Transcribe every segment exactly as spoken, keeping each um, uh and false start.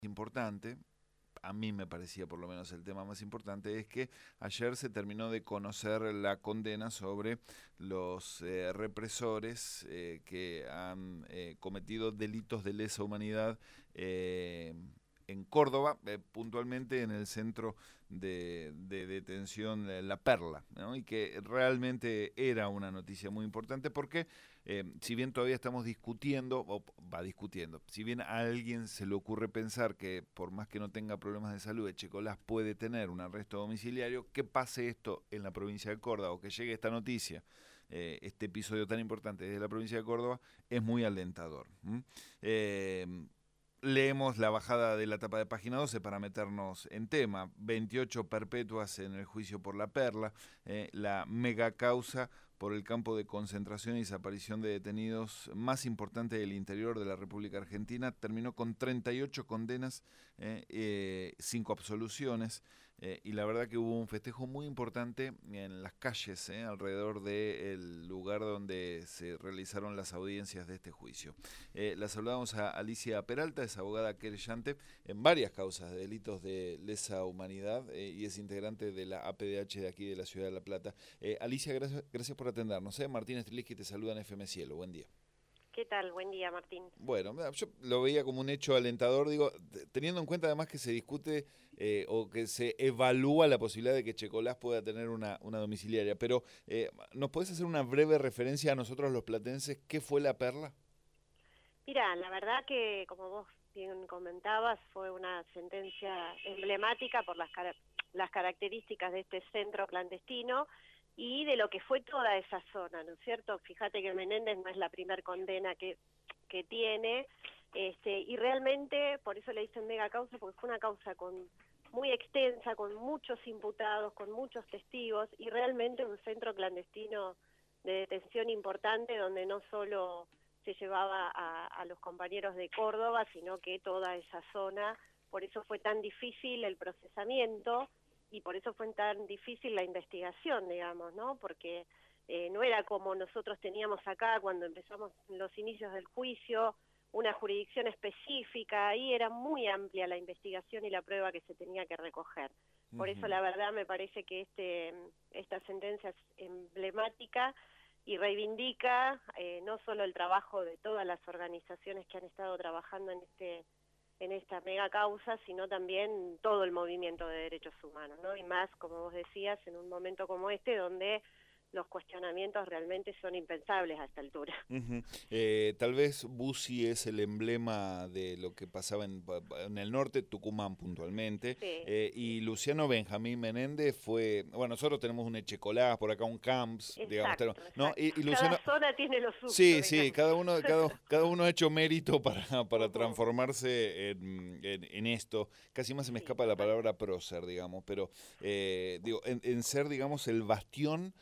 importante, a mí me parecía por lo menos el tema más importante, es que ayer se terminó de conocer la condena sobre los eh, represores eh, que han eh, cometido delitos de lesa humanidad eh, en Córdoba, eh, puntualmente en el centro de, de detención eh, La Perla, ¿no? Y que realmente era una noticia muy importante porque eh, si bien todavía estamos discutiendo, o va discutiendo, si bien a alguien se le ocurre pensar que por más que no tenga problemas de salud, Echecolás puede tener un arresto domiciliario, que pase esto en la provincia de Córdoba o que llegue esta noticia, eh, este episodio tan importante desde la provincia de Córdoba, es muy alentador. ¿m? Eh, Leemos la bajada de la tapa de página doce para meternos en tema. veintiocho perpetuas en el juicio por La Perla, eh, la mega causa por el campo de concentración y desaparición de detenidos más importante del interior de la República Argentina, terminó con treinta y ocho condenas, eh, eh, cinco absoluciones, eh, y la verdad que hubo un festejo muy importante en las calles, eh, alrededor del lugar donde se realizaron las audiencias de este juicio. Eh, la saludamos a Alicia Peralta, es abogada querellante en varias causas de delitos de lesa humanidad eh, y es integrante de la A P D H de aquí de la Ciudad de La Plata. Eh, Alicia, gracias, gracias por atendernos. ¿eh? Martín Strilisky te saluda en F M Cielo. Buen día. ¿Qué tal? Buen día, Martín. Bueno, yo lo veía como un hecho alentador, digo, teniendo en cuenta además que se discute eh, o que se evalúa la posibilidad de que Checolás pueda tener una, una domiciliaria, pero eh, ¿nos podés hacer una breve referencia a nosotros los platenses? ¿Qué fue La Perla? Mira, la verdad que, como vos bien comentabas, fue una sentencia emblemática por las, cara las características de este centro clandestino y de lo que fue toda esa zona, ¿no es cierto? Fíjate que Menéndez no es la primer condena que, que tiene, este, y realmente, por eso le dicen mega causa, porque fue una causa con muy extensa, con muchos imputados, con muchos testigos, y realmente un centro clandestino de detención importante donde no solo se llevaba a, a los compañeros de Córdoba, sino que toda esa zona, por eso fue tan difícil el procesamiento y por eso fue tan difícil la investigación, digamos, ¿no? Porque eh, no era como nosotros teníamos acá cuando empezamos los inicios del juicio, una jurisdicción específica, ahí era muy amplia la investigación y la prueba que se tenía que recoger. Por Uh-huh. eso la verdad me parece que este esta sentencia es emblemática y reivindica eh, no solo el trabajo de todas las organizaciones que han estado trabajando en este en esta mega causa, sino también todo el movimiento de derechos humanos, ¿no? Y más, como vos decías, en un momento como este, donde los cuestionamientos realmente son impensables a esta altura. Uh-huh. eh, tal vez Bussi es el emblema de lo que pasaba en, en el norte, Tucumán puntualmente, Sí, eh, y Luciano Benjamín Menéndez fue, bueno, nosotros tenemos un Echecolás, por acá un Camps, digamos, exacto, ¿no? exacto. Y, y Cada Luciano, zona tiene lo suyo, sí, sí, digamos. cada uno, cada, cada uno ha hecho mérito para, para Uh-huh. transformarse en, en, en esto. Casi más se me Sí, escapa la palabra totalmente. prócer, digamos, pero eh, digo, en, en ser, digamos, el bastión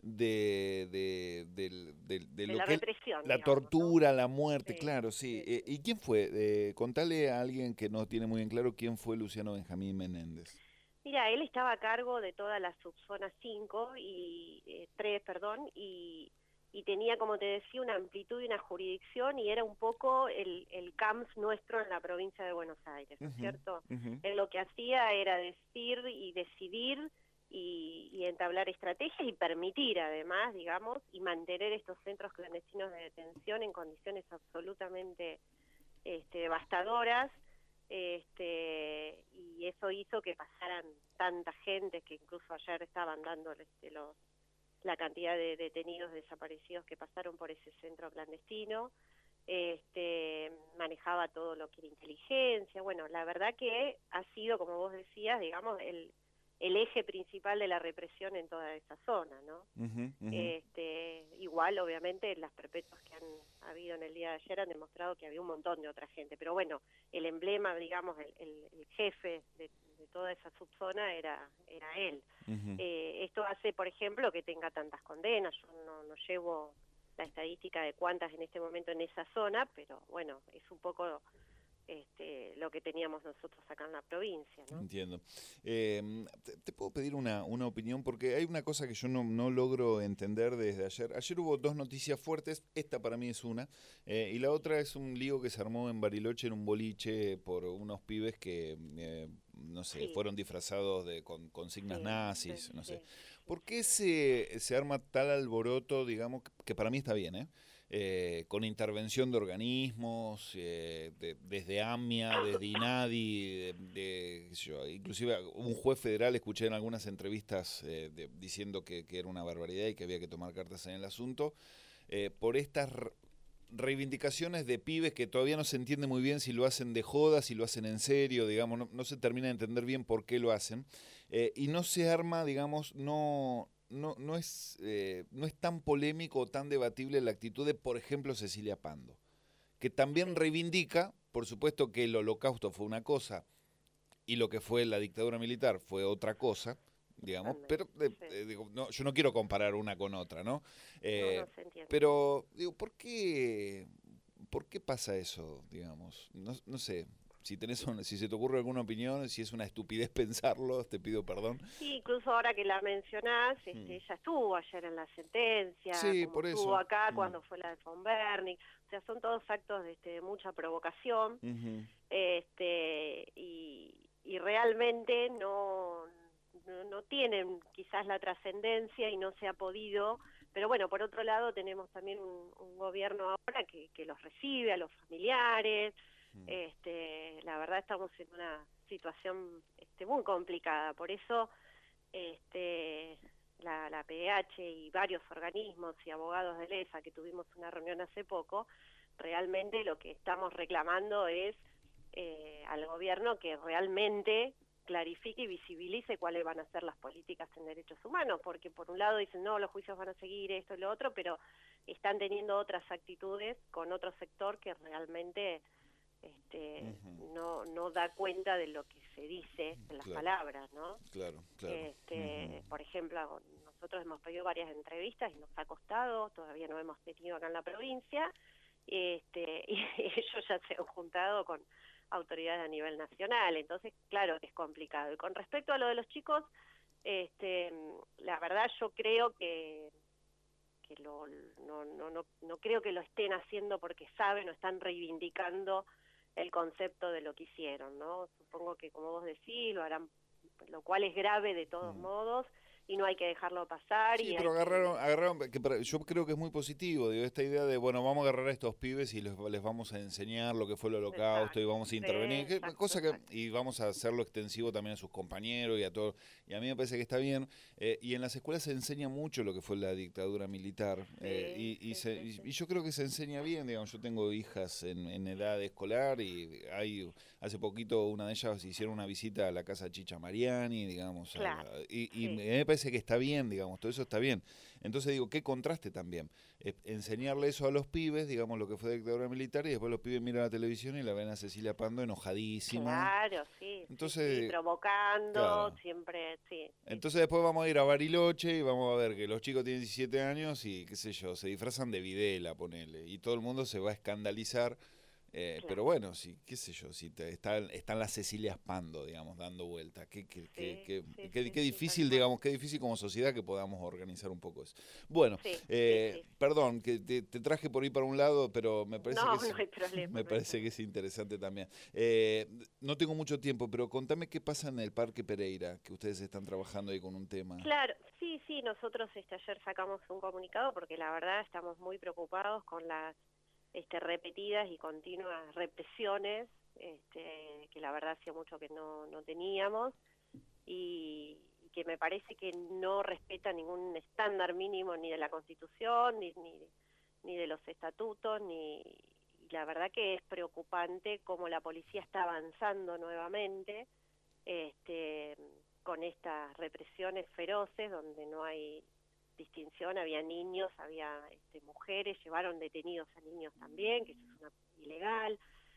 de, de, de, de, de De lo la que es represión, la digamos, ¿no? tortura, la muerte, Sí, claro, sí. sí, Eh, sí. ¿Y quién fue? Eh, contale a alguien que no tiene muy en claro quién fue Luciano Benjamín Menéndez. Mira, él estaba a cargo de toda la subzona cinco y eh, tres, perdón, y, y tenía, como te decía, una amplitud y una jurisdicción y era un poco el, el CAMS nuestro en la provincia de Buenos Aires, ¿no es Uh-huh, cierto? uh-huh. Él lo que hacía era decir y decidir y, y entablar estrategias y permitir además, digamos, y mantener estos centros clandestinos de detención en condiciones absolutamente este, devastadoras, este, y eso hizo que pasaran tanta gente que incluso ayer estaban dando este, los, la cantidad de detenidos desaparecidos que pasaron por ese centro clandestino, este, manejaba todo lo que era inteligencia, bueno, la verdad que ha sido, como vos decías, digamos, el, el eje principal de la represión en toda esa zona, ¿no? Uh-huh, uh-huh. Este, igual, obviamente, las perpetuas que han habido en el día de ayer han demostrado que había un montón de otra gente, pero bueno, el emblema, digamos, el, el, el jefe de, de toda esa subzona era, era él. Uh-huh. Eh, esto hace, por ejemplo, que tenga tantas condenas, yo no, no llevo la estadística de cuántas en este momento en esa zona, pero bueno, es un poco este, lo que teníamos nosotros acá en la provincia, ¿no? Entiendo. Eh, te, te puedo pedir una, una opinión, porque hay una cosa que yo no, no logro entender desde ayer. Ayer hubo dos noticias fuertes, esta para mí es una, eh, y la otra es un lío que se armó en Bariloche en un boliche por unos pibes que, eh, no sé, Sí, fueron disfrazados de con consignas sí, nazis, sí, no sé. sí, sí, ¿Por qué se, se arma tal alboroto, digamos, que para mí está bien, ¿eh? Eh, con intervención de organismos, eh, de- desde AMIA, desde INADI, de, de, qué sé yo, inclusive un juez federal escuché en algunas entrevistas eh, de- diciendo que, que era una barbaridad y que había que tomar cartas en el asunto, eh, por estas r- reivindicaciones de pibes que todavía no se entiende muy bien si lo hacen de joda, si lo hacen en serio, digamos, no, no se termina de entender bien por qué lo hacen, eh, y no se arma, digamos, no, no, no, es, eh, no es tan polémico o tan debatible la actitud de, por ejemplo, Cecilia Pando, que también sí, reivindica, por supuesto que el holocausto fue una cosa y lo que fue la dictadura militar fue otra cosa, digamos, totalmente, pero eh, sí. eh, digo, no, yo no quiero comparar una con otra, ¿no? No, Eh, no se entiende. pero, digo, ¿por qué, por qué pasa eso, digamos? No, no sé, si tenés un- si se te ocurre alguna opinión, si es una estupidez pensarlo, te pido perdón. Sí, incluso ahora que la mencionás, Mm. este, ella estuvo ayer en la sentencia, Sí, como por estuvo eso. acá Mm. cuando fue la de Von Berning, o sea, son todos actos de, este, de mucha provocación, Ujú. este, y, y realmente no, no, no tienen quizás la trascendencia y no se ha podido, pero bueno, por otro lado tenemos también un, un gobierno ahora que, que los recibe a los familiares, Mm. este, la verdad estamos en una situación este, muy complicada, por eso este, la, la P H y varios organismos y abogados de LESA, que tuvimos una reunión hace poco, realmente lo que estamos reclamando es eh, al gobierno que realmente clarifique y visibilice cuáles van a ser las políticas en derechos humanos, porque por un lado dicen, no, los juicios van a seguir esto y lo otro, pero están teniendo otras actitudes con otro sector que realmente este, Ujú. no, no da cuenta de lo que se dice en las Claro, palabras, ¿no? claro, claro. Ujú. Este, por ejemplo, nosotros hemos pedido varias entrevistas y nos ha costado, todavía no hemos tenido acá en la provincia, este, y ellos ya se han juntado con autoridades a nivel nacional, entonces claro que es complicado. Y con respecto a lo de los chicos, este, la verdad yo creo que que lo, no, no, no, no creo que lo estén haciendo porque saben o están reivindicando el concepto de lo que hicieron, ¿no? Supongo que como vos decís, lo harán, lo cual es grave de todos Mm. modos y no hay que dejarlo pasar Sí, y pero hay agarraron, que... agarraron, que para- yo creo que es muy positivo, digo, esta idea de, bueno, vamos a agarrar a estos pibes y les, les vamos a enseñar lo que fue el holocausto y Exacto, vamos a sí, intervenir, que- exacto, cosa que, exacto. y vamos a hacerlo extensivo también a sus compañeros y a todo, y a mí me parece que está bien, eh, y en las escuelas se enseña mucho lo que fue la dictadura militar, eh, Sí, y, y, sí, se- sí, y- sí. y yo creo que se enseña bien, digamos, yo tengo hijas en, en edad escolar y hay, hace poquito una de ellas hicieron una visita a la casa Chicha Mariani, digamos, a Claro, la- y, y sí, me parece que está bien, digamos, todo eso está bien. Entonces digo, qué contraste también. Eh, enseñarle eso a los pibes, digamos, lo que fue la dictadura militar, y después los pibes miran la televisión y la ven a Cecilia Pando enojadísima. claro, sí, sí, sí, Entonces, provocando, claro. siempre, sí, sí, Entonces después vamos a ir a Bariloche y vamos a ver que los chicos tienen diecisiete años y qué sé yo, se disfrazan de Videla, ponele. Y todo el mundo se va a escandalizar. Eh, pero claro, bueno, sí, qué sé yo, si te, está, están las Cecilias Pando, digamos, dando vuelta. Qué, qué, qué, sí, qué, sí, qué- sí, qué sí, tal difícil, cual. digamos, qué difícil como sociedad que podamos organizar un poco eso. Bueno, Sí, sí, eh, sí. perdón, que te, te traje por ahí para un lado, pero me parece que No, es, no hay problema, me no hay parece que problema. es interesante también. Eh, no tengo mucho tiempo, pero contame qué pasa en el Parque Pereira, que ustedes están trabajando ahí con un tema. Claro, sí, sí, nosotros este, ayer sacamos un comunicado porque la verdad estamos muy preocupados con las este, repetidas y continuas represiones, este, que la verdad hacía mucho que no, no teníamos y, y que me parece que no respeta ningún estándar mínimo ni de la Constitución, ni, ni, ni de los estatutos, ni y la verdad que es preocupante cómo la policía está avanzando nuevamente, este, con estas represiones feroces donde no hay distinción, había niños, había este, mujeres, llevaron detenidos a niños también, que eso es una, ilegal,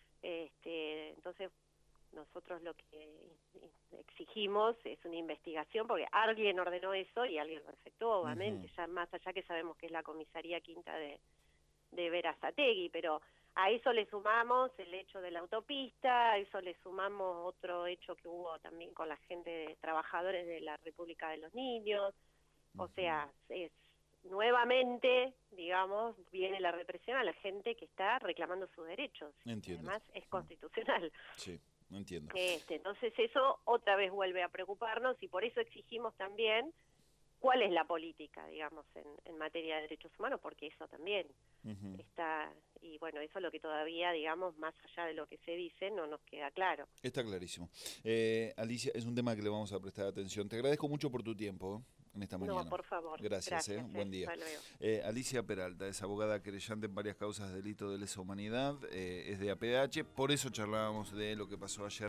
este, entonces nosotros lo que exigimos es una investigación, porque alguien ordenó eso y alguien lo efectuó, Ujú. obviamente, ya más allá que sabemos que es la comisaría quinta de, de Berazategui, pero A eso le sumamos el hecho de la autopista, a eso le sumamos otro hecho que hubo también con la gente de trabajadores de la República de los Niños. O sea, es nuevamente, digamos, viene la represión a la gente que está reclamando sus derechos. Entiendo. Además, es constitucional. Sí, entiendo. Este, entonces eso otra vez vuelve a preocuparnos y por eso exigimos también cuál es la política, digamos, en, en materia de derechos humanos, porque eso también uh-huh. está, y bueno, eso es lo que todavía, digamos, más allá de lo que se dice, no nos queda claro. Está clarísimo. Eh, Alicia, es un tema que le vamos a prestar atención. Te agradezco mucho por tu tiempo en esta mañana. No, por favor. Gracias, Gracias eh. buen día. Eh, Alicia Peralta es abogada querellante en varias causas de delito de lesa humanidad, eh, es de A P D H, por eso charlábamos de lo que pasó ayer.